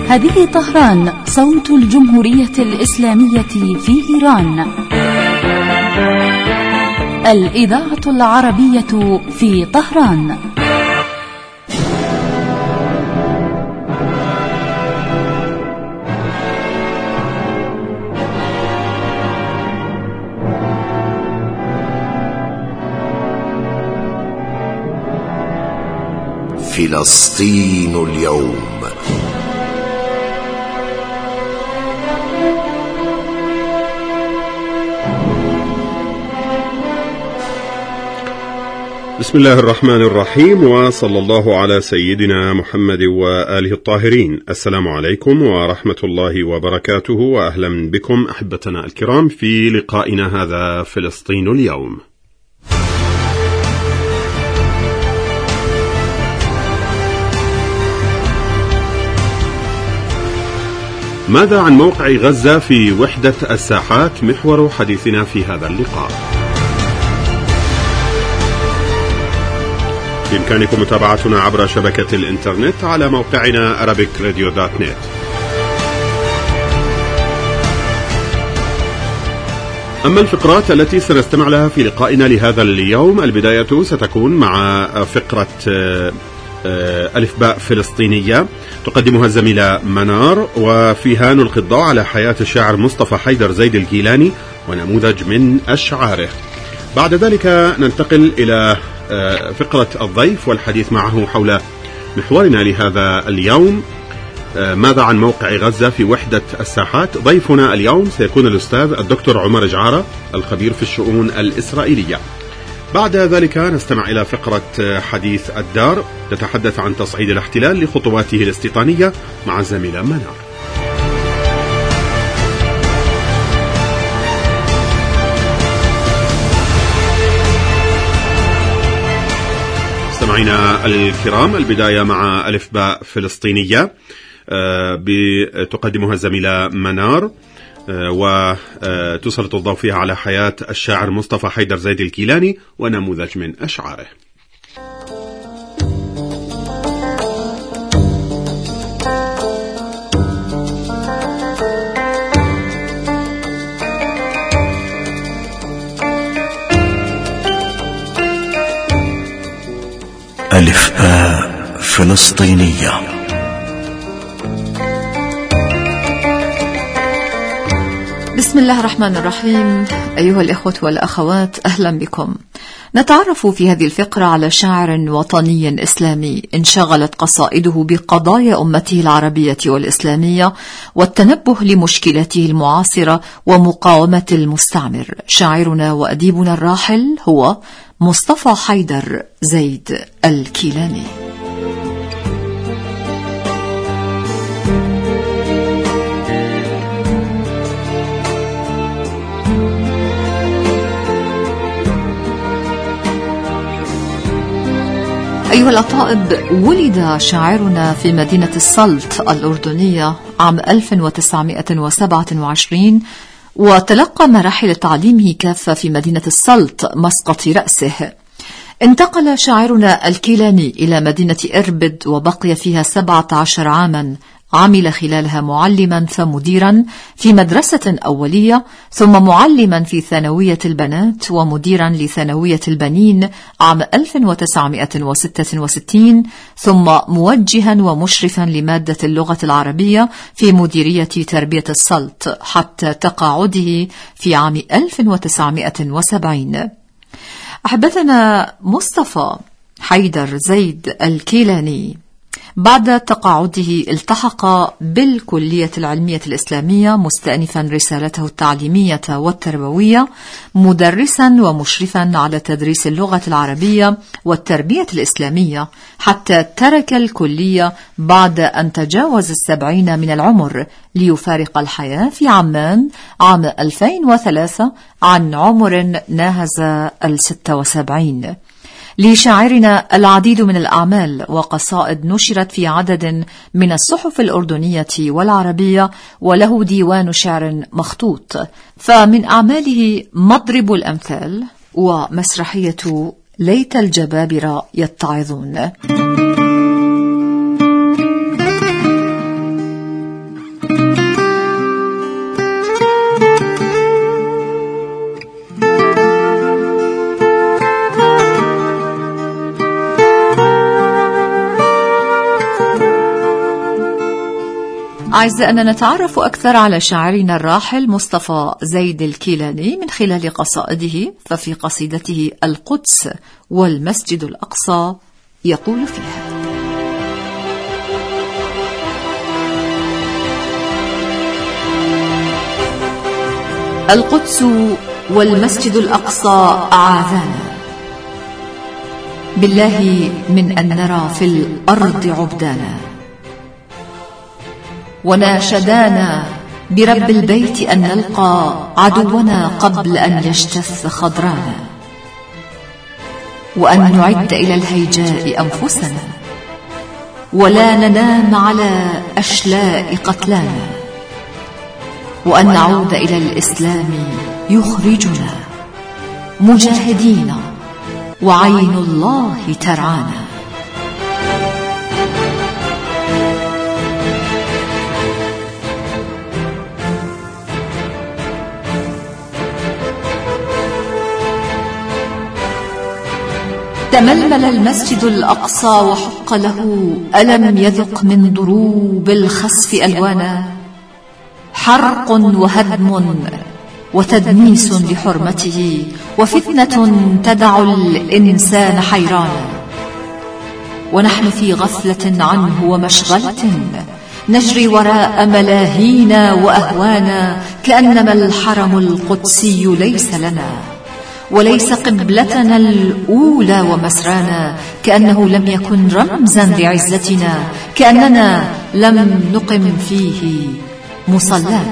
هذه طهران، صوت الجمهورية الإسلامية في إيران. الإذاعة العربية في طهران. فلسطين اليوم. بسم الله الرحمن الرحيم، وصلى الله على سيدنا محمد وآله الطاهرين. السلام عليكم ورحمة الله وبركاته، وأهلا بكم أحبتنا الكرام في لقائنا هذا فلسطين اليوم. ماذا عن موقع غزة في وحدة الساحات؟ محور حديثنا في هذا اللقاء. بإمكانكم متابعتنا عبر شبكة الإنترنت على موقعنا arabicradio.net. أما الفقرات التي سنستمع لها في لقائنا لهذا اليوم، البداية ستكون مع فقرة ألف باء فلسطينية تقدمها الزميلة منار، وفيها نلقي الضوء على حياة الشاعر مصطفى حيدر زيد الكيلاني ونموذج من أشعاره. بعد ذلك ننتقل إلى فقرة الضيف والحديث معه حول محورنا لهذا اليوم، ماذا عن موقع غزة في وحدة الساحات. ضيفنا اليوم سيكون الأستاذ الدكتور عمر جعارة، الخبير في الشؤون الإسرائيلية. بعد ذلك نستمع إلى فقرة حديث الدار تتحدث عن تصعيد الاحتلال لخطواته الاستيطانية مع الزميلة منار. مستمعينا الكرام، البداية مع ألف باء فلسطينية تقدمها الزميلة منار، وتسلط الضوء فيها على حياة الشاعر مصطفى حيدر زيد الكيلاني ونموذج من أشعاره. ألف باء فلسطينية. بسم الله الرحمن الرحيم. أيها الإخوة والأخوات، أهلا بكم. نتعرف في هذه الفقرة على شاعر وطني إسلامي انشغلت قصائده بقضايا أمته العربية والإسلامية والتنبه لمشكلته المعاصرة ومقاومة المستعمر. شاعرنا وأديبنا الراحل هو مصطفى حيدر زيد الكيلاني. أيها الأطائب، ولد شاعرنا في مدينة السلط الأردنية عام 1927، وتلقى مراحل تعليمه كافة في مدينة السلط مسقط رأسه. انتقل شاعرنا الكيلاني إلى مدينة إربد وبقي فيها 17 عاما. عمل خلالها معلما فمديرا في مدرسة أولية، ثم معلما في ثانوية البنات ومديرا لثانوية البنين عام 1966، ثم موجها ومشرفا لمادة اللغة العربية في مديرية تربية السلط حتى تقاعده في عام 1970. أحبتنا، مصطفى حيدر زيد الكيلاني بعد تقاعده التحق بالكلية العلمية الإسلامية مستأنفا رسالته التعليمية والتربوية، مدرسا ومشرفا على تدريس اللغة العربية والتربية الإسلامية، حتى ترك الكلية بعد أن تجاوز 70 من العمر ليفارق الحياة في عمان عام 2003 عن عمر ناهز 76. لشاعرنا العديد من الأعمال وقصائد نشرت في عدد من الصحف الأردنية والعربية، وله ديوان شعر مخطوط. فمن أعماله مضرب الأمثال ومسرحية ليت الجبابرة يتعظون. أعزائنا، نتعرف أكثر على شاعرنا الراحل مصطفى زيد الكيلاني من خلال قصائده. ففي قصيدته القدس والمسجد الأقصى يقول فيها: القدس والمسجد الأقصى أعاذانا بالله من أن نرى في الأرض عبدانا، وناشدانا برب البيت أن نلقى عدونا قبل أن يجتث خضرانا، وأن نعد إلى الهيجاء أنفسنا، ولا ننام على أشلاء قتلانا، وأن نعود إلى الإسلام يخرجنا مجاهدين وعين الله ترعانا. تململ المسجد الأقصى وحق له، ألم يذق من ضروب الخسف ألوانا، حرق وهدم وتدنيس لحرمته، وفتنة تدع الإنسان حيرانا، ونحن في غفلة عنه ومشغلة نجري وراء ملاهينا وأهوانا، كأنما الحرم القدسي ليس لنا وليس قبلتنا الأولى ومسرانا، كأنه لم يكن رمزا لعزتنا، كأننا لم نقم فيه مصلانا.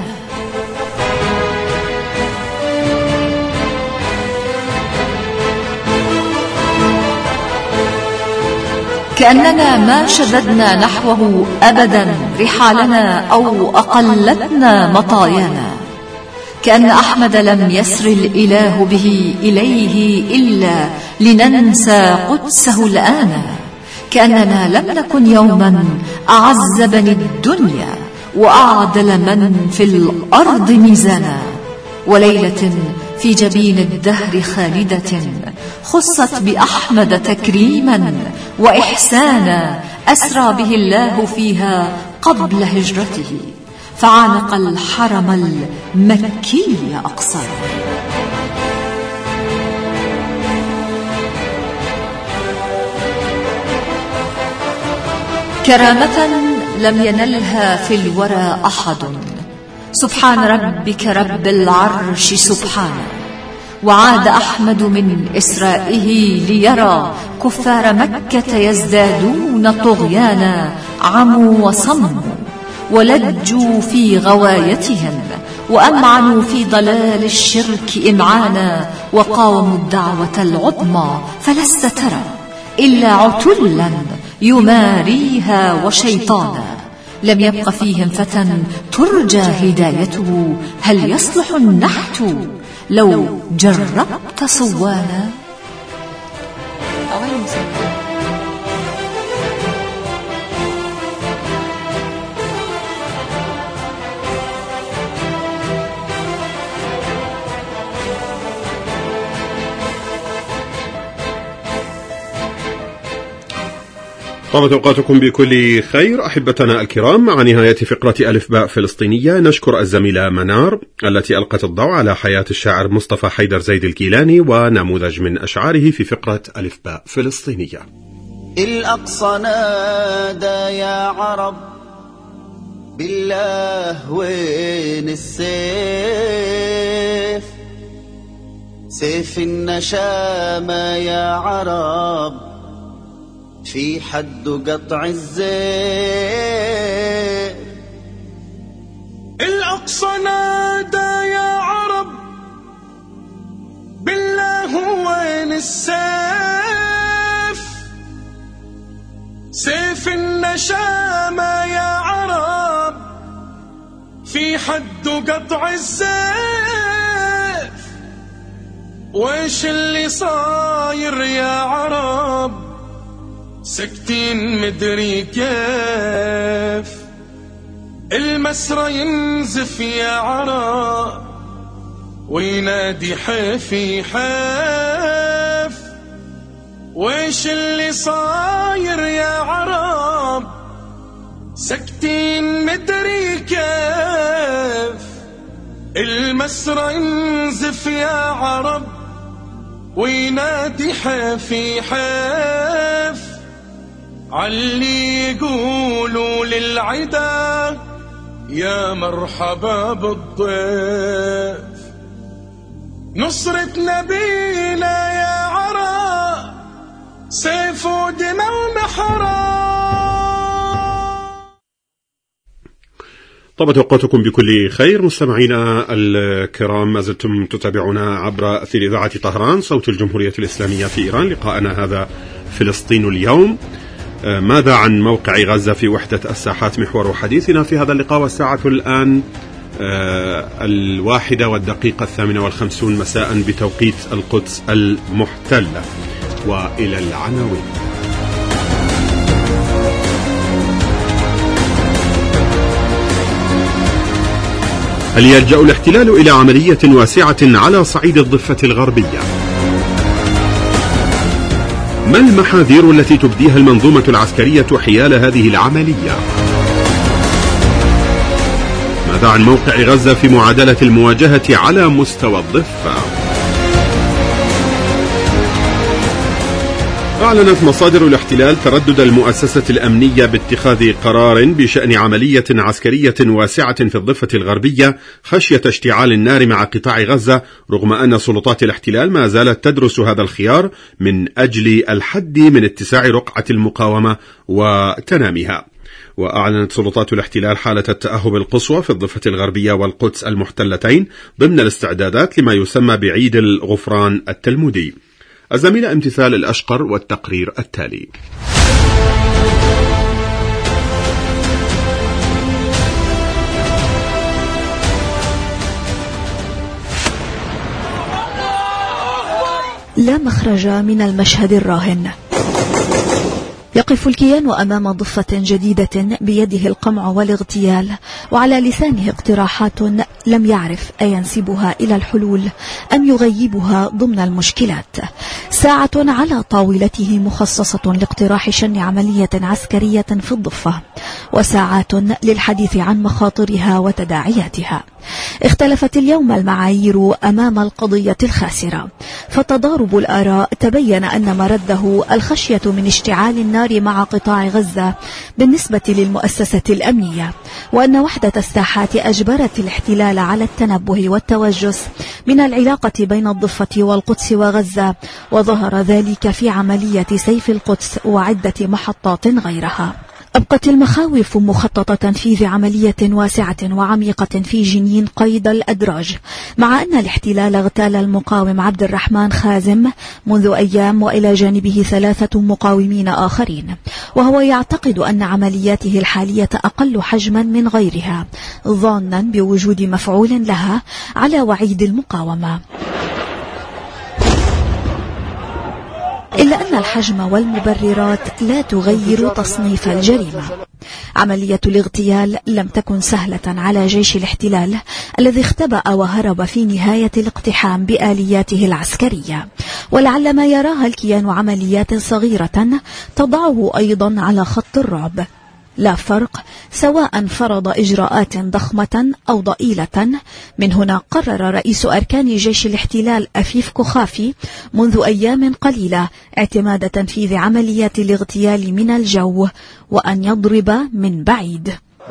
كأننا ما شددنا نحوه أبدا رحالنا أو أقلتنا مطايانا، كأن أحمد لم يسر الإله به إليه إلا لننسى قدسه الآن، كأننا لم نكن يوما أعز بني الدنيا وأعدل من في الأرض ميزانا، وليلة في جبين الدهر خالدة خصت بأحمد تكريما وإحسانا، أسرى به الله فيها قبل هجرته، فعانق الحرم المكي أقصى. كرامة لم ينلها في الورى أحد، سبحان ربك رب العرش سبحانه، وعاد أحمد من إسرائه ليرى كفار مكة يزدادون طغيانا، عموا وصموا ولجوا في غوايتهم، وأمعنوا في ضلال الشرك إمعانا، وقاوموا الدعوة العظمى، فلست ترى إلا عتلا يماريها وشيطانا، لم يبق فيهم فتى ترجى هدايته، هل يصلح النحت لو جربت صوانا؟ طابت أوقاتكم بكل خير أحبتنا الكرام. مع نهاية فقرة ألف باء فلسطينية نشكر الزميلة منار التي ألقت الضوء على حياة الشاعر مصطفى حيدر زيد الكيلاني ونموذج من أشعاره في فقرة ألف باء فلسطينية. الأقصى نادى يا عرب بالله وين السيف، سيف النشامة يا عرب في حد قطع الزيف. الأقصى نادى يا عرب بالله وين السيف، سيف النشامة يا عرب في حد قطع الزيف. ويش اللي صاير يا عرب سكتين مدري كيف، المسرى ينزف يا عرب وينادي حيفي حيف. ويش اللي صاير يا عرب سكتين مدري كيف المسرى ينزف يا عرب وينادي حيفي حيف علي يقولوا للعدا يا مرحبا بالضيف. نصرة نبينا يا عرب سيف ودماء ومحراب. طبعا توقعتكم بكل خير مستمعينا الكرام، ما زلتم تتابعونا عبر أثير إذاعة طهران صوت الجمهورية الإسلامية في إيران. لقاءنا هذا فلسطين اليوم. ماذا عن موقع غزة في وحدة الساحات؟ محور حديثنا في هذا اللقاء، والساعة الآن 1:58 مساء بتوقيت القدس المحتلة. وإلى العناوين. هل يلجأ الاحتلال إلى عملية واسعة على صعيد الضفة الغربية؟ ما المحاذير التي تبديها المنظومة العسكرية حيال هذه العملية؟ ماذا عن موقع غزة في معادلة المواجهة على مستوى الضفة؟ أعلنت مصادر الاحتلال تردد المؤسسة الأمنية باتخاذ قرار بشأن عملية عسكرية واسعة في الضفة الغربية خشية اشتعال النار مع قطاع غزة، رغم أن سلطات الاحتلال ما زالت تدرس هذا الخيار من أجل الحد من اتساع رقعة المقاومة وتناميها. وأعلنت سلطات الاحتلال حالة التأهب القصوى في الضفة الغربية والقدس المحتلتين ضمن الاستعدادات لما يسمى بعيد الغفران التلمودي. الزميلة امتثال الأشقر والتقرير التالي. لا مخرج من المشهد الراهن. يقف الكيان أمام ضفة جديدة بيده القمع والاغتيال، وعلى لسانه اقتراحات لم يعرف أينسبها إلى الحلول أم يغيبها ضمن المشكلات. ساعة على طاولته مخصصة لاقتراح شن عملية عسكرية في الضفة، وساعات للحديث عن مخاطرها وتداعياتها. اختلفت اليوم المعايير أمام القضية الخاسرة، فتضارب الآراء تبين أن مرده الخشية من اشتعال النار مع قطاع غزة بالنسبة للمؤسسة الأمنية، وأن وحدة الساحات أجبرت الاحتلال على التنبه والتوجس من العلاقة بين الضفة والقدس وغزة، وظهر ذلك في عملية سيف القدس وعدة محطات غيرها. أبقت المخاوف مخطط تنفيذ عملية واسعة وعميقة في جنين قيد الأدراج، مع أن الاحتلال اغتال المقاوم عبد الرحمن خازم منذ أيام وإلى جانبه 3 مقاومين آخرين، وهو يعتقد أن عملياته الحالية أقل حجما من غيرها، ظانا بوجود مفعول لها على وعيد المقاومة. إلا أن الحجم والمبررات لا تغير تصنيف الجريمة. عملية الاغتيال لم تكن سهلة على جيش الاحتلال الذي اختبأ وهرب في نهاية الاقتحام بآلياته العسكرية، ولعل ما يراها الكيان عمليات صغيرة تضعه أيضا على خط الرعب. لا فرق سواء فرض إجراءات ضخمة أو ضئيلة. من هنا قرر رئيس أركان جيش الاحتلال أفيف كخافي منذ أيام قليلة اعتماد تنفيذ عمليات الاغتيال من الجو، وأن يضرب من بعيد.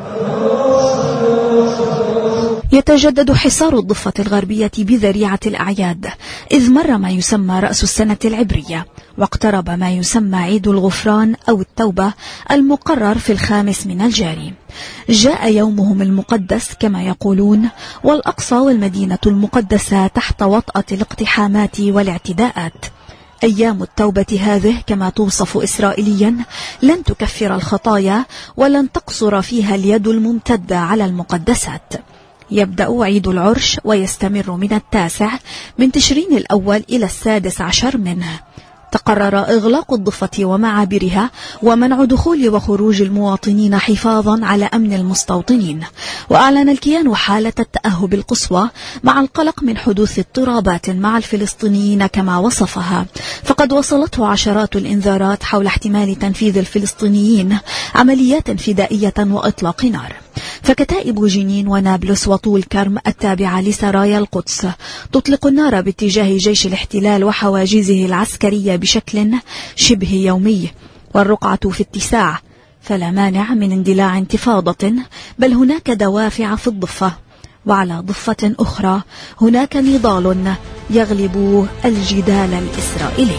يتجدد حصار الضفة الغربية بذريعة الأعياد، إذ مر ما يسمى رأس السنة العبرية، واقترب ما يسمى عيد الغفران أو التوبة المقرر في 5 من الجاري. جاء يومهم المقدس كما يقولون، والأقصى والمدينة المقدسة تحت وطأة الاقتحامات والاعتداءات. أيام التوبة هذه كما توصف إسرائيليا لن تكفر الخطايا ولن تقصر فيها اليد الممتدة على المقدسات. يبدأ عيد العرش ويستمر من 9 من تشرين الأول إلى 16 منه، تقرر إغلاق الضفة ومعابرها ومنع دخول وخروج المواطنين حفاظا على أمن المستوطنين. وأعلن الكيان حالة التأهب القصوى مع القلق من حدوث اضطرابات مع الفلسطينيين كما وصفها، فقد وصلته عشرات الإنذارات حول احتمال تنفيذ الفلسطينيين عمليات فدائية وإطلاق نار. فكتائب جنين ونابلس وطول كرم التابعة لسرايا القدس تطلق النار باتجاه جيش الاحتلال وحواجزه العسكرية بشكل شبه يومي، والرقعة في اتساع، فلا مانع من اندلاع انتفاضة، بل هناك دوافع في الضفة. وعلى ضفة أخرى هناك نضال يغلب الجدال الإسرائيلي.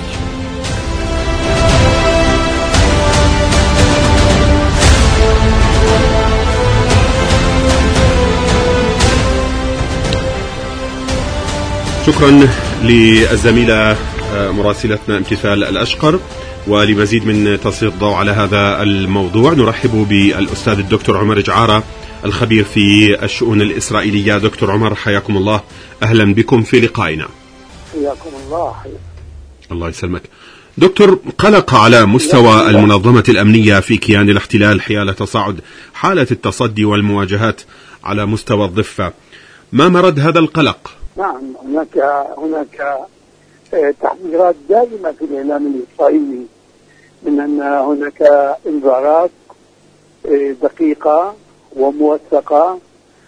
شكرا للزميلة مراسلتنا امتثال الأشقر. ولمزيد من تسليط الضوء على هذا الموضوع نرحب بالأستاذ الدكتور عمر جعارة الخبير في الشؤون الإسرائيلية. دكتور عمر حياكم الله، أهلا بكم في لقائنا. حياكم الله. الله يسلمك. دكتور، قلق على مستوى المنظمة الأمنية في كيان الاحتلال حيال تصاعد حالة التصدي والمواجهات على مستوى الضفة، ما مرد هذا القلق؟ نعم، هناك تحذيرات دائمة في الإعلام الإسرائيلي من أن هناك انذارات دقيقة وموثقة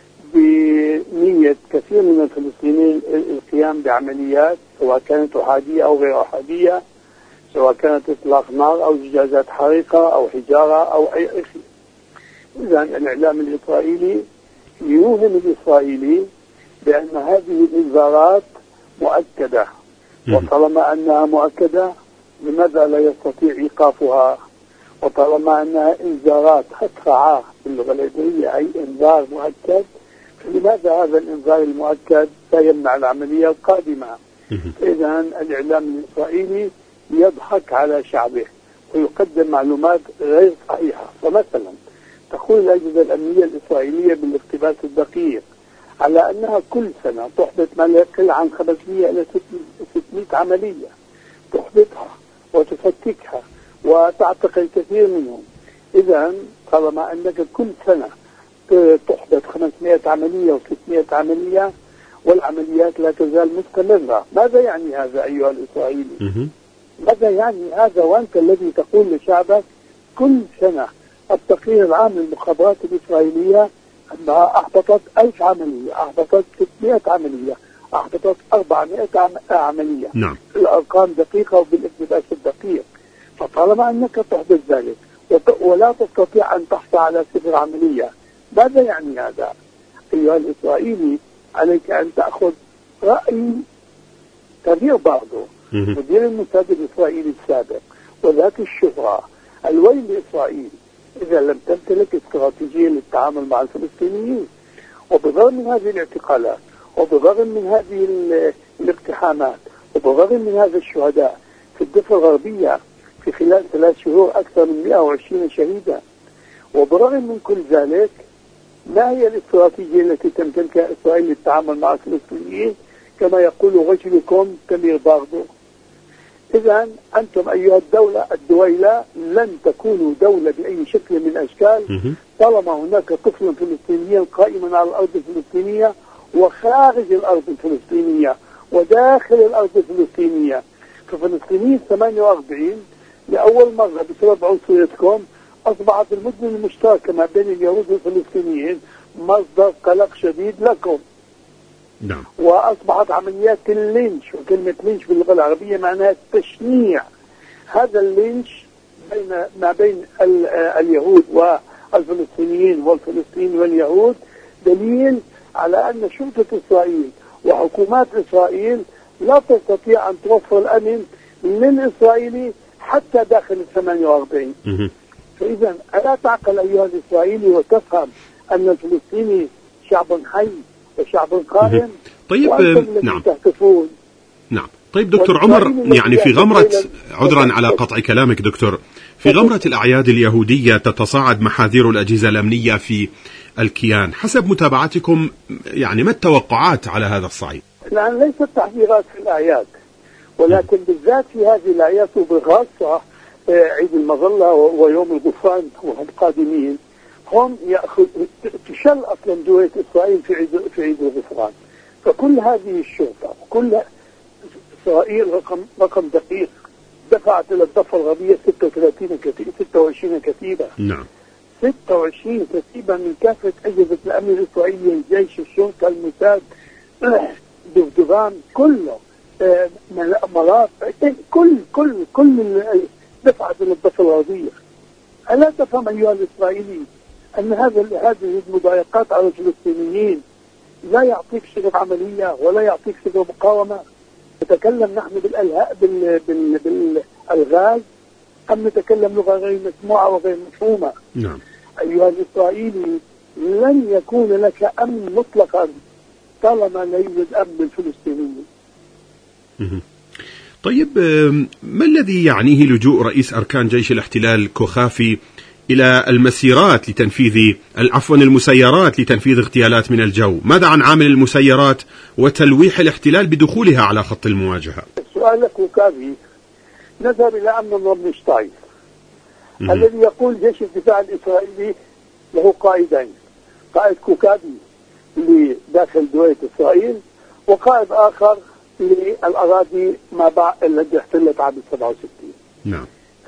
بنية كثير من الفلسطينيين القيام بعمليات سواء كانت أحادية أو غير أحادية، سواء كانت إطلاق نار أو زجاجات حريقة أو حجارة أو أي شيء. إذن الإعلام الإسرائيلي يوهم الإسرائيلي بأن هذه الإنذارات مؤكدة، وطالما أنها مؤكدة لماذا لا يستطيع إيقافها؟ وطالما أنها إنذارات هترعاه باللغة العبرية أي إنذار مؤكد، فلماذا هذا الإنذار المؤكد لا يمنع العملية القادمة؟ إذن الإعلام الإسرائيلي يضحك على شعبه ويقدم معلومات غير صحيحة. فمثلا تقول الأجهزة الأمنية الإسرائيلية بالاقتباس الدقيق على أنها كل سنة تحدث ما لا يقل عن 500 إلى 600 عملية، تحبطها وتفككها وتعتقل كثير منهم. إذن طالما أنك كل سنة تحدث 500 عملية و600 عملية والعمليات لا تزال مستمرة، ماذا يعني هذا أيها الإسرائيلي؟ ماذا يعني هذا وأنت الذي تقول لشعبك كل سنة؟ التقرير العام للمخابرات الإسرائيلية أنها أحبطت 1000 عملية، أحبطت 600 عملية، أحبطت 400 عملية. نعم. الأرقام دقيقة وبالاقتباس الدقيق. فطالما أنك تحدث ذلك ولا تستطيع أن تحصل على 0 عملية، ماذا يعني هذا؟ أيها الإسرائيلي عليك أن تأخذ رأي كبير بعضه مدير الموساد الإسرائيلي السابق وذات الشهرة الويل لإسرائيل إذا لم تمتلك استراتيجية للتعامل مع الفلسطينيين. وبالرغم من هذه الاعتقالات وبالرغم من هذه الاقتحامات وبالرغم من هذا الشهداء في الضفة الغربية في خلال 3 شهور أكثر من 120 شهيدا، وبالرغم من كل ذلك ما هي الاستراتيجية التي تمتلكها إسرائيل للتعامل مع الفلسطينيين؟ كما يقول رجلكم تمير باردو. إذن أنتم أيها الدولة لن تكونوا دولة بأي شكل من الأشكال طالما هناك طفل فلسطيني قائم على الأرض الفلسطينية وخارج الأرض الفلسطينية وداخل الأرض الفلسطينية. ففلسطينيين 48 لأول مرة بسبب عنصريتكم أصبحت المدن المشتركة ما بين اليهود والفلسطينيين مصدر قلق شديد لكم. نعم. وأصبحت عمليات اللينش، وكلمة لينش باللغة العربية معناها التشنيع. هذا اللينش ما بين اليهود والفلسطينيين والفلسطينيين واليهود دليل على أن شرطة إسرائيل وحكومات إسرائيل لا تستطيع أن توفر الأمن للإسرائيلي حتى داخل 48. فإذا ألا تعقل أيها الإسرائيلي وتفهم أن الفلسطيني شعب حي وشعب قائم؟ طيب نعم تهتفون. نعم. طيب دكتور عمر، يعني في غمرة، عذرا على قطع كلامك دكتور، في غمرة الأعياد اليهودية تتصاعد محاذير الأجهزة الأمنية في الكيان، حسب متابعتكم يعني ما التوقعات على هذا الصعيد؟ الآن ليست تحذيرات في الأعياد، ولكن بالذات في هذه الآيات وبخاصة عيد المظلة ويوم الغفران والقادمين هم تشل أصلا دولة إسرائيل في عيد الغفران. فكل هذه الشرطة وكل إسرائيل رقم دقيق دفعت إلى الضفة الغربية 26 كتيبة. نعم. 26 كتيبة من كافة أجهزة الأمن الإسرائيلي، الجيش، الشرطة، الموساد، دبدبان، كله، مرات، كل دفعت إلى الضفة الغربية. ألا تفهم أيها الإسرائيلي أن هذه المضايقات على الفلسطينيين لا يعطيك شغل عملية ولا يعطيك شغل مقاومة؟ نتكلم نحن بالألغاز أم نتكلم لغة غير مسموعة وغير مفهومة؟ نعم. أيها الإسرائيلي لن يكون لك أمن مطلقا طالما لا يوجد أمن بالفلسطينيين. طيب، ما الذي يعنيه لجوء رئيس أركان جيش الاحتلال كوخافي إلى المسيرات لتنفيذ المسيرات لتنفيذ اغتيالات من الجو؟ ماذا عن عامل المسيرات وتلويح الاحتلال بدخولها على خط المواجهة؟ السؤال لك كوكافي. نذهب إلى أمنون روبنشتاين الذي يقول جيش الدفاع الإسرائيلي له قائدين، قائد كوكافي لداخل دولة إسرائيل وقائد آخر للأراضي ما بعد التي احتلت عام 67. نعم.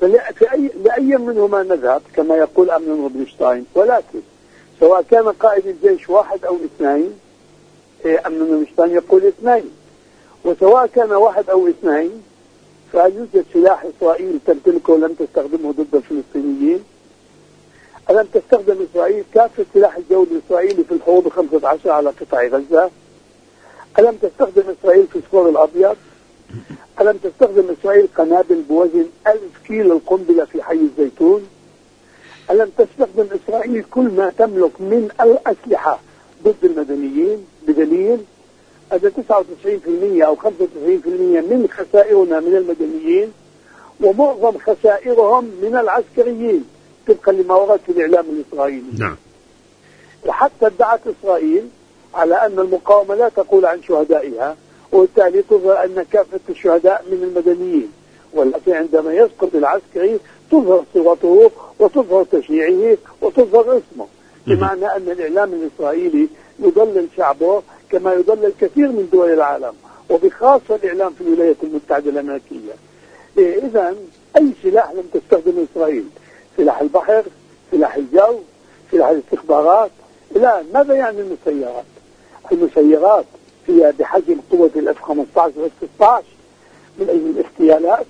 لأي منهما نذهب كما يقول أمنون روبنشتاين؟ ولكن سواء كان قائد الجيش واحد أو اثنين، أمنون روبنشتاين يقول اثنين، وسواء كان واحد أو اثنين فهل يوجد سلاح إسرائيل تمتلكه لم تستخدمه ضد الفلسطينيين؟ ألم تستخدم إسرائيل كافة سلاح الجو الإسرائيلي في الحروب 15 على قطاع غزة؟ ألم تستخدم إسرائيل فسفور الأبيض؟ ألم تستخدم إسرائيل قنابل بوزن 1000 كيلو القنبلة في حي الزيتون؟ ألم تستخدم إسرائيل كل ما تملك من الأسلحة ضد المدنيين؟ بدليل هذا 99% أو 95% من خسائرنا من المدنيين ومعظم خسائرهم من العسكريين طبقا لما ورد في الإعلام الإسرائيلي. نعم. وحتى ادعت إسرائيل على أن المقاومة لا تقول عن شهدائها، وبالتالي تظهر أن كافة الشهداء من المدنيين، ولكن عندما يسقط العسكري تظهر صورته وتظهر تشييعه وتظهر اسمه، بمعنى أن الإعلام الإسرائيلي يضلل شعبه كما يضلل الكثير من دول العالم وبخاصة الإعلام في الولايات المتحدة الأمريكية. إذن أي سلاح لم تستخدم إسرائيل؟ سلاح البحر، سلاح الجو، سلاح الاستخبارات. الآن ماذا يعني المسيرات؟ المسيرات هي بحجم قوة F-15 و-F-16 من أجل الاغتيالات،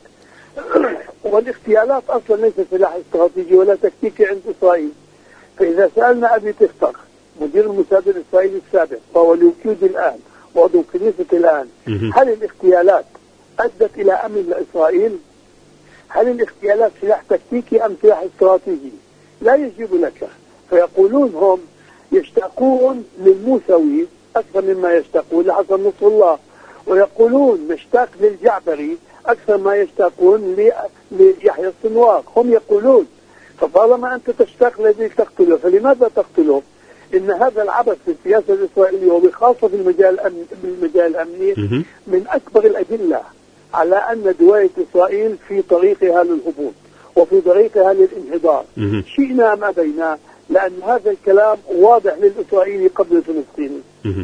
والاغتيالات أصلا ليس سلاح استراتيجي ولا تكتيكي عند إسرائيل. فإذا سألنا أبي تختر مدير الموساد الإسرائيلي السابق وهو اليوكيود الآن وعضو كنيسة الآن، هل الاغتيالات أدت إلى أمن لإسرائيل؟ هل الاغتيالات سلاح تكتيكي أم سلاح استراتيجي؟ لا يجيب لك. فيقولون هم يشتاقون للموسوي أكثر مما يشتاقون لحسن نصر الله، ويقولون نشتاق للجعبري أكثر ما يشتاقون ليحيى السنوار. هم يقولون فطالما أنت تشتاق الذي تقتله فلماذا تقتله؟ إن هذا العبث في السياسة الإسرائيلية وبخاصة في المجال الأمني من أكبر الأدلة على أن دولة إسرائيل في طريقها للهبوط وفي طريقها للانهدار، شئنا ما بينا، لأن هذا الكلام واضح للإسرائيلي قبل الفلسطيني.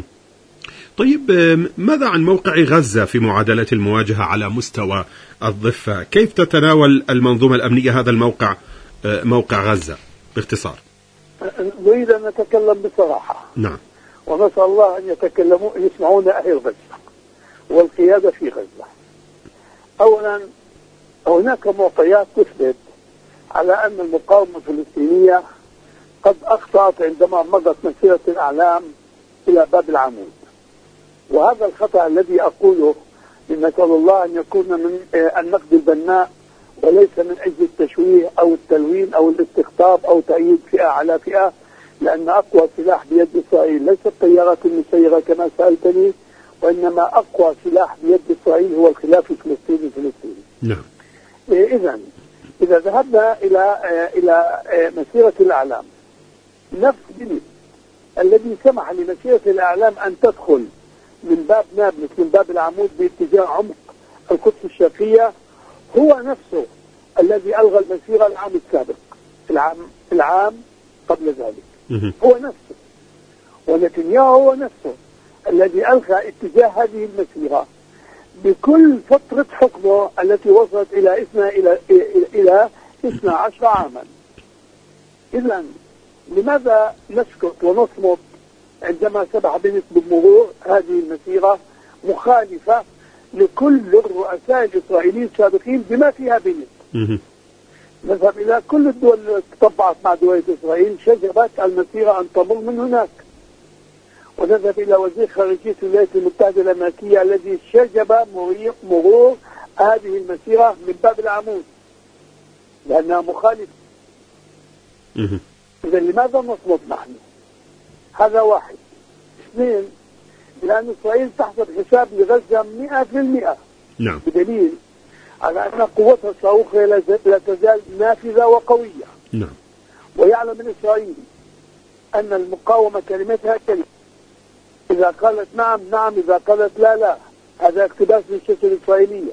طيب، ماذا عن موقع غزة في معادلة المواجهة على مستوى الضفة؟ كيف تتناول المنظومة الأمنية هذا الموقع، موقع غزة باختصار؟ نريد أن نتكلم بصراحة. نعم. ونسأل الله أن يسمعونا أهل غزة والقيادة في غزة. أولا هناك معطيات تثبت على أن المقاومة الفلسطينية قد أخطأت عندما مضت مسيرة الأعلام إلى باب العمود، وهذا الخطأ الذي أقوله نسأل الله أن يكون من النقد البناء وليس من أجل التشويه أو التلوين أو الاستقطاب أو تأييد فئة على فئة، لأن أقوى سلاح بيد إسرائيل ليس الطيارات المسيرة كما سألتني، وإنما أقوى سلاح بيد إسرائيل هو الخلاف الفلسطيني. نعم. إذا ذهبنا إلى مسيرة الأعلام، نفس بني الذي سمح لمسيرة الأعلام أن تدخل من باب نابلس من باب العمود باتجاه عمق القدس الشرقية هو نفسه الذي ألغى المسيرة العام السابق، العام قبل ذلك هو نفسه، ونتنياهو هو نفسه الذي ألغى اتجاه هذه المسيرة بكل فترة حكمه التي وصلت إلى 12 عاما. إذن لماذا نسكت ونصمت عندما سمح بنت بمرور هذه المسيرة مخالفة لكل الرؤساء الإسرائيليين السابقين بما فيها بنت؟ نذهب إلى كل الدول التي تطبعت مع دولة إسرائيل شجبت المسيرة أن تمر من هناك، ونذهب إلى وزير خارجية الولايات المتحدة الأمريكية الذي شجب مرور هذه المسيرة من باب العمود لأنها مخالفة. إذا لماذا نصمت نحن؟ هذا واحد. اثنين، لأن إسرائيل تحسب حساب لغزة 100%. نعم. بدليل على أن قوتها الصاروخية لا تزال نافذة وقوية. نعم. ويعلم الإسرائيلي أن المقاومة كلمتها كلمة، إذا قالت نعم نعم، إذا قالت لا لا. هذا اقتباس من الشاشة الإسرائيلية،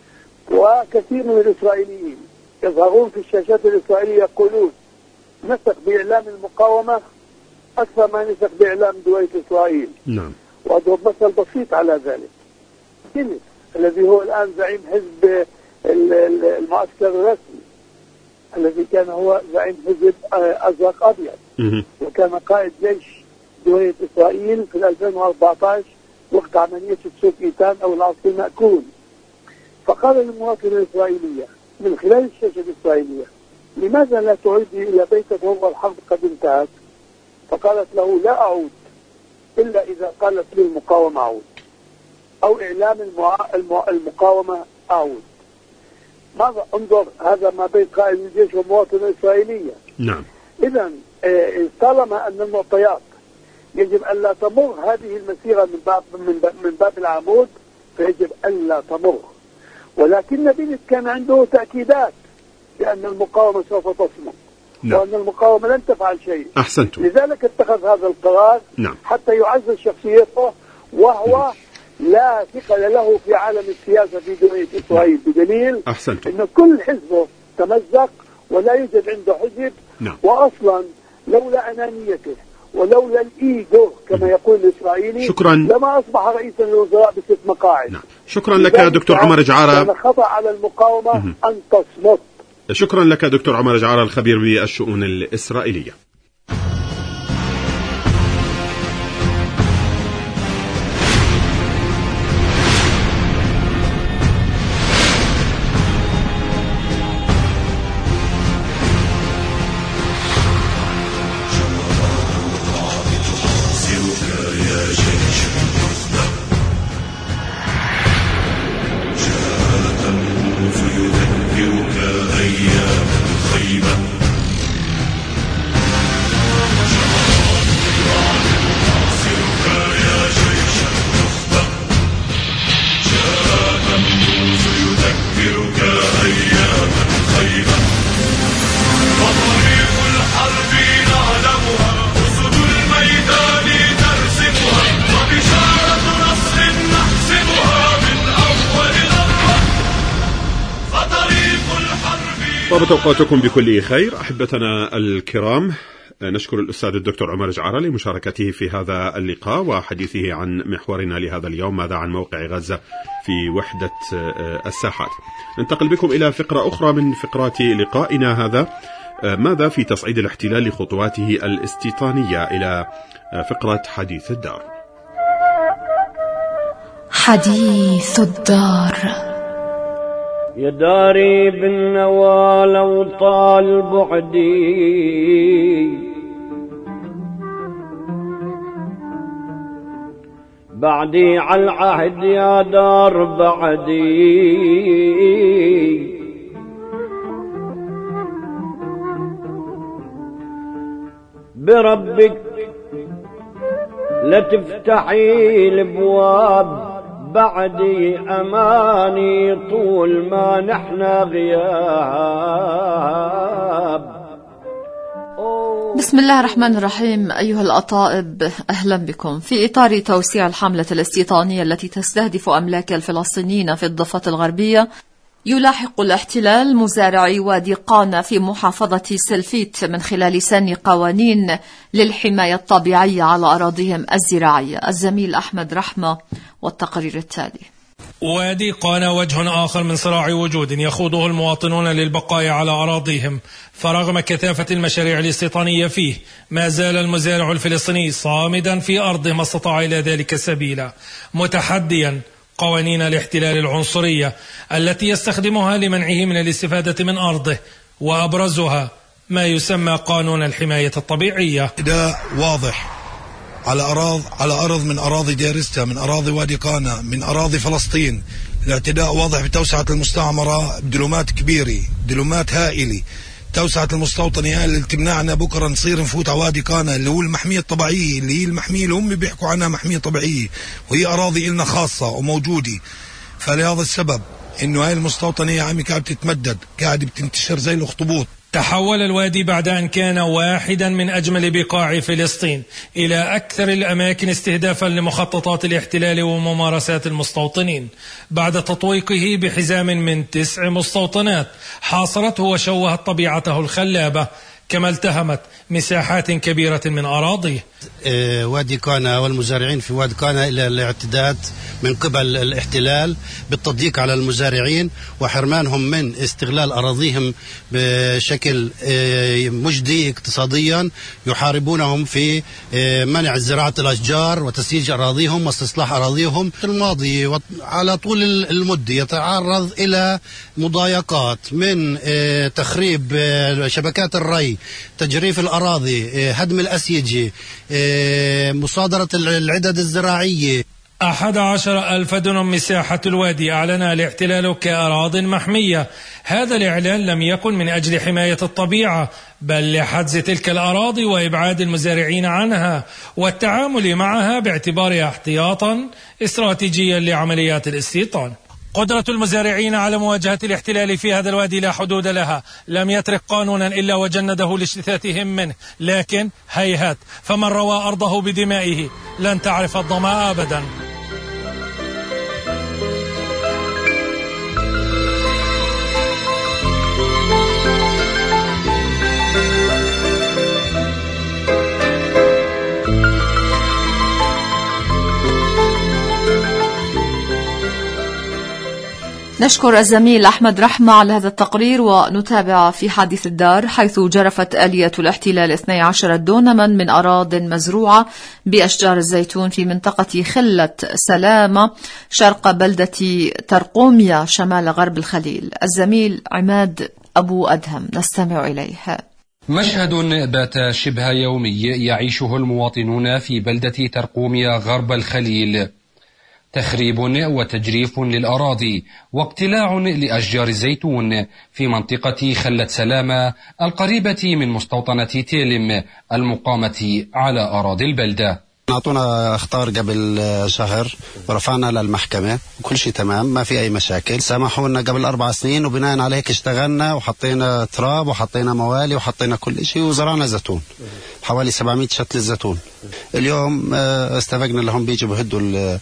وكثير من الإسرائيليين يظهرون في الشاشات الإسرائيلية يقولون نسق بإعلام المقاومة أكثر ما نسق بإعلام دولة إسرائيل. نعم. وأضرب مثل بسيط على ذلك. كينيس الذي هو الآن زعيم حزب المعسكر الرسمي، الذي كان هو زعيم حزب أزرق أبيض، وكان قائد جيش دولة إسرائيل في 2014 وقت عملية تشوك إيتان أو العصر المأكول. فقال للمواطنة الإسرائيلية من خلال الشاشة الإسرائيلية: لماذا لا تعودي إلى بيتك وهو الحرب قد انتهت؟ فقالت له: لا أعود إلا إذا قالت لي المقاومة أعود، أو إعلام المقاومة أعود. ماذا؟ انظر، هذا ما بين قائد الجيش والمواطنة الإسرائيلية. نعم. إذن طالما أن المعطيات يجب أن لا تمر هذه المسيرة من باب العمود، فيجب أن لا تمر. ولكن بنت كان عنده تأكيدات بأن المقاومة سوف تصمت. نعم. وأن المقاومة لن تفعل شيء. أحسنتم. لذلك اتخذ هذا القرار. نعم. حتى يعزز شخصيته، وهو لا ثقل له في عالم السياسة في دولة إسرائيل. بدليل أن كل حزبه تمزق ولا يوجد عنده حزب. نعم. وأصلا لولا أنانيته ولولا الإيجو كما يقول الإسرائيلي، شكرا، لما أصبح رئيسا للوزراء ب6 مقاعد. نعم. شكرا لك دكتور عمر جعارة. كان خطأ على المقاومة أن تصمت. شكرا لك دكتور عمر جعارة الخبير بالشؤون الإسرائيلية. طابت أوقاتكم بكل خير أحبتنا الكرام. نشكر الأستاذ الدكتور عمر جعارة لمشاركته في هذا اللقاء وحديثه عن محورنا لهذا اليوم، ماذا عن موقع غزة في وحدة الساحات. ننتقل بكم إلى فقرة أخرى من فقرات لقائنا هذا، ماذا في تصعيد الاحتلال لخطواته الاستيطانية، إلى فقرة حديث الدار. حديث الدار. يا داري بالنوى لو طال بعدي، بعدي على العهد يا دار بعدي، بربك لا تفتحي الابواب بعدي أماني طول ما نحن غياب. بسم الله الرحمن الرحيم. أيها الأطائب، أهلا بكم. في إطار توسيع الحملة الاستيطانية التي تستهدف أملاك الفلسطينيين في الضفة الغربية، يلاحق الاحتلال مزارعي وادي قانا في محافظة سلفيت من خلال سن قوانين للحماية الطبيعية على أراضيهم الزراعية. الزميل أحمد رحمة والتقرير التالي. وادي قانا وجه آخر من صراع وجود يخوضه المواطنون للبقاء على أراضيهم، فرغم كثافة المشاريع الاستيطانية فيه ما زال المزارع الفلسطيني صامدا في أرضه ما استطاع إلى ذلك سبيلا، متحديا قوانين الاحتلال العنصرية التي يستخدمها لمنعه من الاستفادة من أرضه، وأبرزها ما يسمى قانون الحماية الطبيعية. اعتداء واضح على أرض من أراضي ديرستا، من أراضي وادي قانا، من أراضي فلسطين. الاعتداء واضح بتوسعة المستعمرة بدلومات كبيرة، دلومات هائلة، توسعة المستوطنة اللي تمنعنا بكرة نصير نفوت على وادي قانا اللي هو المحمية الطبيعية، اللي هي المحمية اللي هم بيحكوا عنها محمية طبيعية، وهي أراضي إلنا خاصة وموجودة. فلهذا السبب إنه هاي المستوطنة عمي قاعدة تتمدد، قاعدة بتنتشر زي الأخطبوط. تحول الوادي بعد أن كان واحدا من أجمل بقاع فلسطين إلى أكثر الأماكن استهدافا لمخططات الاحتلال وممارسات المستوطنين، بعد تطويقه بحزام من 9 مستوطنات حاصرته وشوهت طبيعته الخلابة، كما التهمت مساحات كبيرة من أراضيه. وادي قانا والمزارعين في وادي قانا إلى الاعتداءات من قبل الاحتلال بالتضييق على المزارعين وحرمانهم من استغلال أراضيهم بشكل مجدي اقتصاديا، يحاربونهم في منع زراعة الأشجار وتسييج أراضيهم واستصلاح أراضيهم. في الماضي على طول المدة يتعرض إلى مضايقات من تخريب شبكات الري، تجريف الأراضي، هدم الأسيجي، مصادرة العدد الزراعية. 11,000 دنم مساحة الوادي أعلنها الاحتلال كأراضٍ محمية. هذا الإعلان لم يكن من أجل حماية الطبيعة، بل لحجز تلك الأراضي وإبعاد المزارعين عنها والتعامل معها باعتبارها احتياطا استراتيجيا لعمليات الاستيطان. قدرة المزارعين على مواجهة الاحتلال في هذا الوادي لا حدود لها، لم يترك قانونا إلا وجنده لاجتثاثهم منه، لكن هيهات، فمن روى أرضه بدمائه لن تعرف الظمأ أبدا. نشكر الزميل أحمد رحمة على هذا التقرير، ونتابع في حديث الدار، حيث جرفت آلية الاحتلال 12 دونما من أراضٍ مزروعة بأشجار الزيتون في منطقة خلة سلامة شرق بلدة ترقوميا شمال غرب الخليل. الزميل عماد أبو أدهم نستمع إليه. مشهد بات شبه يومي يعيشه المواطنون في بلدة ترقوميا غرب الخليل، تخريب وتجريف للأراضي واقتلاع لأشجار الزيتون في منطقة خلة سلامة القريبة من مستوطنة تيلم المقامة على أراضي البلدة. أعطونا اختار قبل شهر ورفعنا للمحكمة وكل شيء تمام، ما في أي مشاكل. سامحوا لنا قبل 4 سنين وبناء على هيك اشتغلنا وحطينا تراب وحطينا موالي وحطينا كل شيء وزرعنا زيتون، حوالي 700 شتل زيتون. اليوم استفقنا لهم بيجوا بهدوا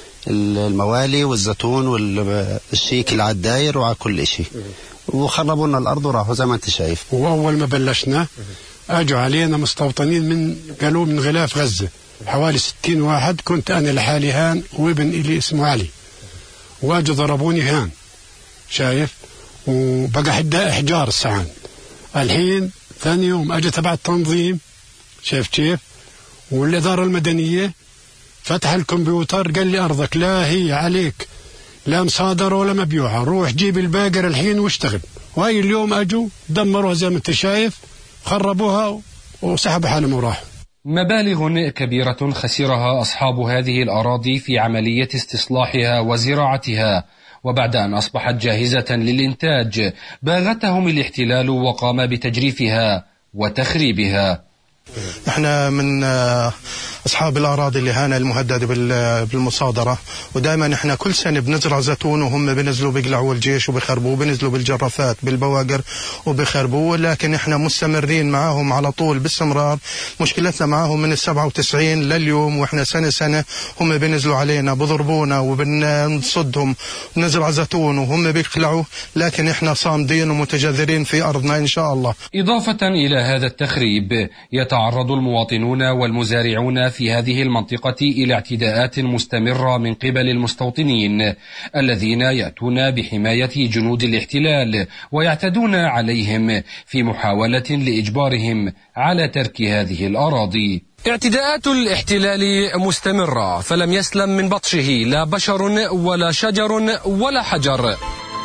الموالي والزيتون والشيك اللي على الداير وعلى كل شيء، وخربوا لنا الأرض وراحوا زي ما أنت شايف. وأول ما بلشنا أجوا علينا مستوطنين قالوا من غلاف غزة، حوالي 60 واحد، كنت أنا لحالي هان وابن إلي اسمه علي، واجوا ضربوني هان شايف، وبقى حدا إحجار السعان. الحين ثاني يوم أجا تبع التنظيم شايف كيف، والإدارة المدنية فتح الكمبيوتر قال لي أرضك لا هي عليك، لا مصادرة ولا مبيوعة، روح جيب الباقر الحين واشتغل. وهي اليوم أجوا دمروها زي ما أنت شايف، خربوها وسحبوا حالهم وراحوا. مبالغ كبيرة خسرها أصحاب هذه الأراضي في عملية استصلاحها وزراعتها، وبعد أن أصبحت جاهزة للإنتاج باغتهم الاحتلال وقام بتجريفها وتخريبها. احنا من اصحاب الاراضي اللي هنا المهدده بالمصادره، ودائما احنا كل سنه بنزرع زيتون وهم بنزلوا بيقلعوا الجيش وبيخربوه، بنزلوا بالجرافات بالبواقر وبيخربوه، لكن احنا مستمرين معاهم على طول باستمرار. مشكلتنا معاهم من 97 لليوم، واحنا سنه هم بينزلوا علينا بضربونا وبنصدهم، بنزرع زيتون وهم بيقلعوا، لكن احنا صامدين ومتجذرين في ارضنا ان شاء الله. إضافة إلى هذا التخريب، يتعرض المواطنون والمزارعون في هذه المنطقة إلى اعتداءات مستمرة من قبل المستوطنين الذين يأتون بحماية جنود الاحتلال ويعتدون عليهم في محاولة لإجبارهم على ترك هذه الأراضي. اعتداءات الاحتلال مستمرة، فلم يسلم من بطشه لا بشر ولا شجر ولا حجر.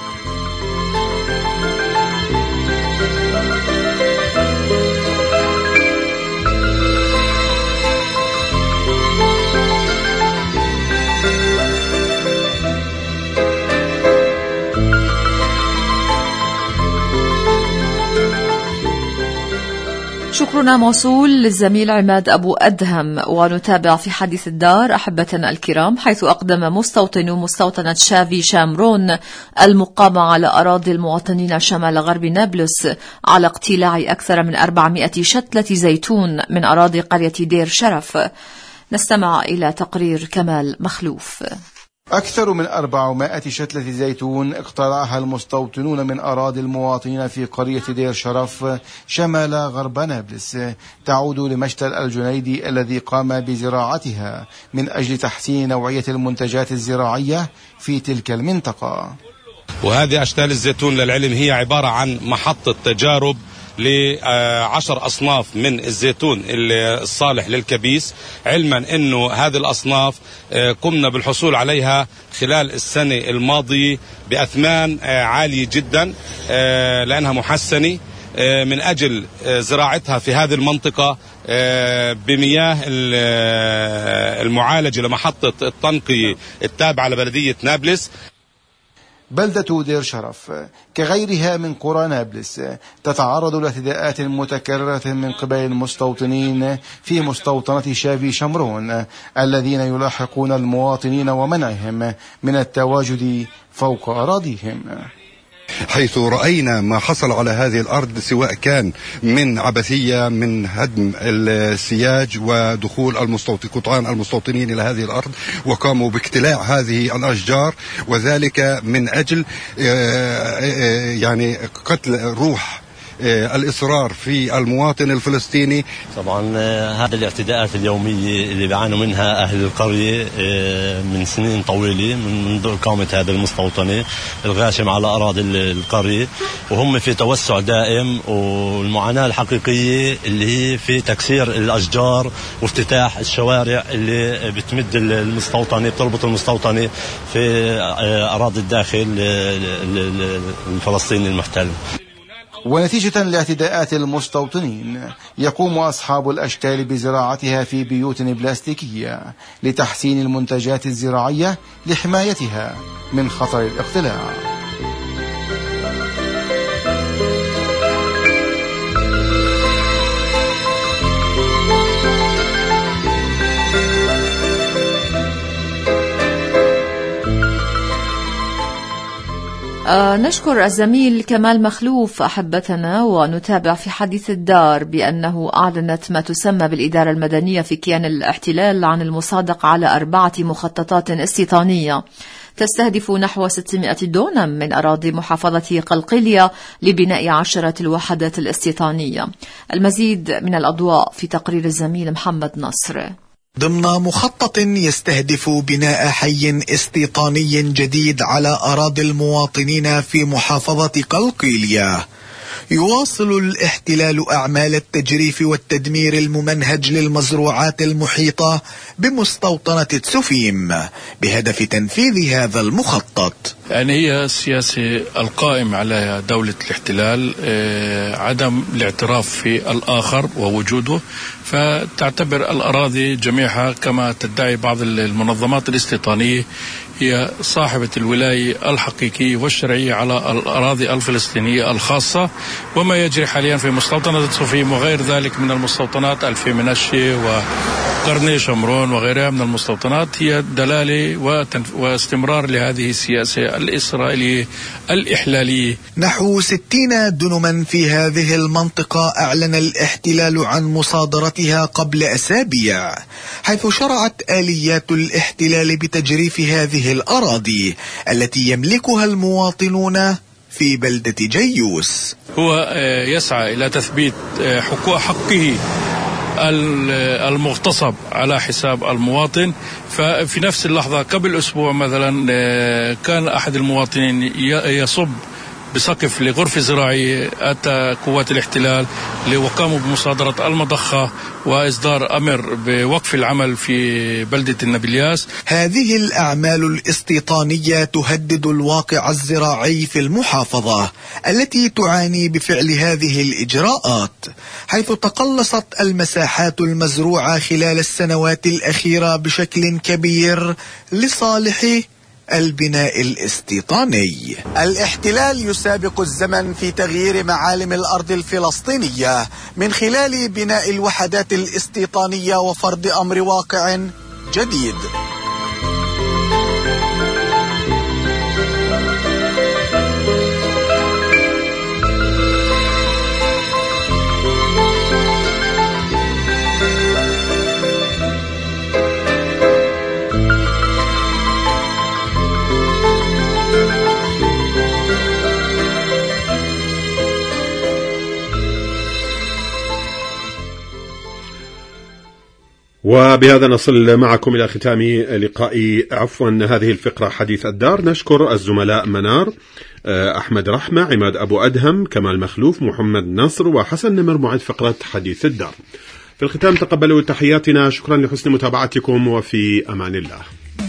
شكرنا موصول للزميل عماد أبو أدهم. ونتابع في حديث الدار أحبتنا الكرام، حيث أقدم مستوطنو مستوطنة شافي شامرون المقامة على أراضي المواطنين شمال غرب نابلس على اقتلاع أكثر من 400 شتلة زيتون من أراضي قرية دير شرف. نستمع إلى تقرير كمال مخلوف. أكثر من 400 شتلة زيتون اقتلعها المستوطنون من أراضي المواطنين في قرية دير شرف شمال غرب نابلس، تعود لمشتل الجنيدي الذي قام بزراعتها من أجل تحسين نوعية المنتجات الزراعية في تلك المنطقة. وهذه أشتال الزيتون للعلم هي عبارة عن محطة تجارب ل10 أصناف من الزيتون الصالح للكبيس، علما أنه هذه الأصناف قمنا بالحصول عليها خلال السنة الماضية بأثمان عالية جدا، لأنها محسنة من أجل زراعتها في هذه المنطقة بمياه المعالجة لمحطة التنقية التابعة لبلدية نابلس. بلدة دير شرف كغيرها من قرى نابلس تتعرض لاعتداءات متكررة من قبل المستوطنين في مستوطنة شافي شمرون الذين يلاحقون المواطنين ومنعهم من التواجد فوق أراضيهم، حيث رأينا ما حصل على هذه الأرض، سواء كان من عبثية من هدم السياج ودخول قطعان المستوطنين إلى هذه الأرض، وقاموا باقتلاع هذه الأشجار، وذلك من أجل يعني قتل روح الإصرار في المواطن الفلسطيني. طبعا هذه الاعتداءات اليومية اللي بيعانوا منها أهل القرية من سنين طويلة منذ إقامة هذه المستوطنة الغاشم على أراضي القرية، وهم في توسع دائم، والمعاناة الحقيقية اللي هي في تكسير الأشجار وافتتاح الشوارع اللي بتمد المستوطنة، بتربط المستوطنة في أراضي الداخل الفلسطيني المحتل. ونتيجة لاعتداءات المستوطنين يقوم أصحاب الأشكال بزراعتها في بيوت بلاستيكية لتحسين المنتجات الزراعية لحمايتها من خطر الاقتلاع. نشكر الزميل كمال مخلوف أحبتنا. ونتابع في حديث الدار بأنه أعلنت ما تسمى بالإدارة المدنية في كيان الاحتلال عن المصادقة على 4 مخططات استيطانية تستهدف نحو 600 دونم من أراضي محافظة قلقلية لبناء 10 الوحدات الاستيطانية. المزيد من الأضواء في تقرير الزميل محمد نصر. ضمن مخطط يستهدف بناء حي استيطاني جديد على أراضي المواطنين في محافظة قلقيلية، يواصل الاحتلال أعمال التجريف والتدمير الممنهج للمزروعات المحيطة بمستوطنة تسوفيم بهدف تنفيذ هذا المخطط. يعني هي السياسة القائم عليها دولة الاحتلال عدم الاعتراف في الآخر ووجوده، فتعتبر الأراضي جميعها كما تدعي بعض المنظمات الاستيطانية هي صاحبة الولاية الحقيقية والشرعية على الأراضي الفلسطينية الخاصة، وما يجري حاليا في مستوطنة صفيم وغير ذلك من المستوطنات الفي منشي وقرني شمرون وغيرها من المستوطنات هي دلالة واستمرار لهذه السياسة الإسرائيلية الإحلالية. نحو 60 دنما في هذه المنطقة أعلن الاحتلال عن مصادرتها قبل أسابيع، حيث شرعت آليات الاحتلال بتجريف هذه الأراضي التي يملكها المواطنون في بلدة جيوس. هو يسعى إلى تثبيت حقه المغتصب على حساب المواطن. ففي نفس اللحظة قبل أسبوع مثلا كان أحد المواطنين يصب بسقف لغرفة زراعية، أتى قوات الاحتلال وقاموا بمصادرة المضخة وإصدار أمر بوقف العمل في بلدة النابلياس. هذه الأعمال الاستيطانية تهدد الواقع الزراعي في المحافظة التي تعاني بفعل هذه الإجراءات، حيث تقلصت المساحات المزروعة خلال السنوات الأخيرة بشكل كبير لصالح البناء الاستيطاني. الاحتلال يسابق الزمن في تغيير معالم الأرض الفلسطينية من خلال بناء الوحدات الاستيطانية وفرض أمر واقع جديد. وبهذا نصل معكم إلى ختام لقاء هذه الفقرة حديث الدار. نشكر الزملاء منار، أحمد رحمة، عماد أبو أدهم، كمال مخلوف، محمد نصر، وحسن نمر معد فقرة حديث الدار. في الختام تقبلوا تحياتنا، شكرا لحسن متابعتكم، وفي أمان الله.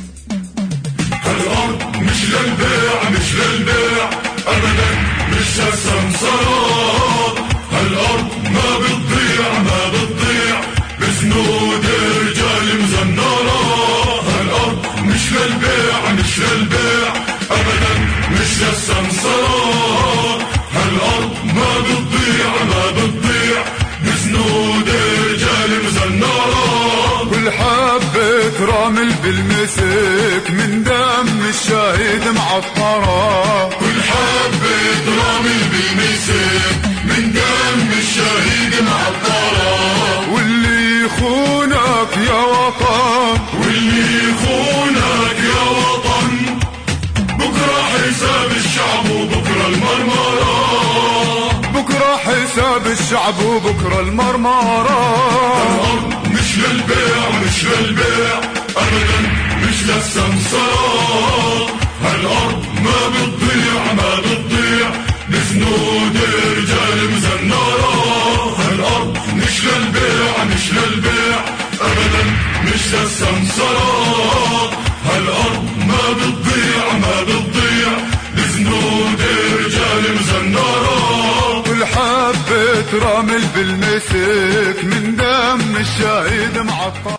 الأرض مش للبيع مش للبيع أبدا، مش السمسار. الأرض ما بتضيع ما بتضيع بسنود رجال مزنرة. الأرض مش للبيع مش للبيع أبدا، مش السمسرة. الأرض ما بتضيع ما بتضيع بسنود رجال مزنرة. كل حبة رمل بالمسك من دم الشهيد معطرة. كل حبة رمل بالمسك من دم الشهيد معطرة. واللي يخونك يا وطن، واللي يخونك يا وطن، بكرة حساب الشعب وبكرة المرمرة. بكرة حساب الشعب وبكرة المرمرة. الأرض مش للبيع مش للبيع أبدا، مش للسمسرة. الأرض ما بتضيع ما بتضيع بسنود رجال مزنرة. الأرض مش للبيع مش للبيع أبدا، مش للسمسرة. الأرض ما بتضيع ما بتضيع بسنود رجال مزنرة. كل حبة رمل بالمسك من دم الشهيد معطر.